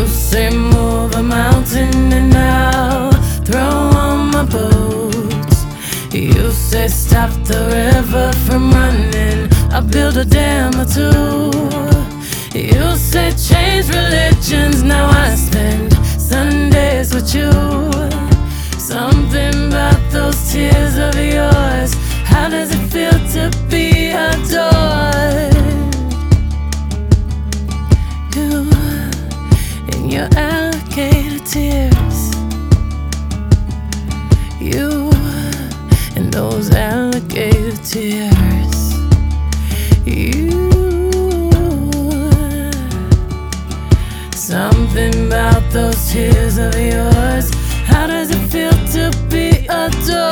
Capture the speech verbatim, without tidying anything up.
say move a mountain and I'll throw on my boots. You say stop the river from running, I'll build a dam or two. You say change religions, now I spend Sundays with you. Something about those tears of yours, how does it feel to be adored? You and your alligator tears, you and those alligator tears, you. Something about those tears of yours, how does it feel to be adored?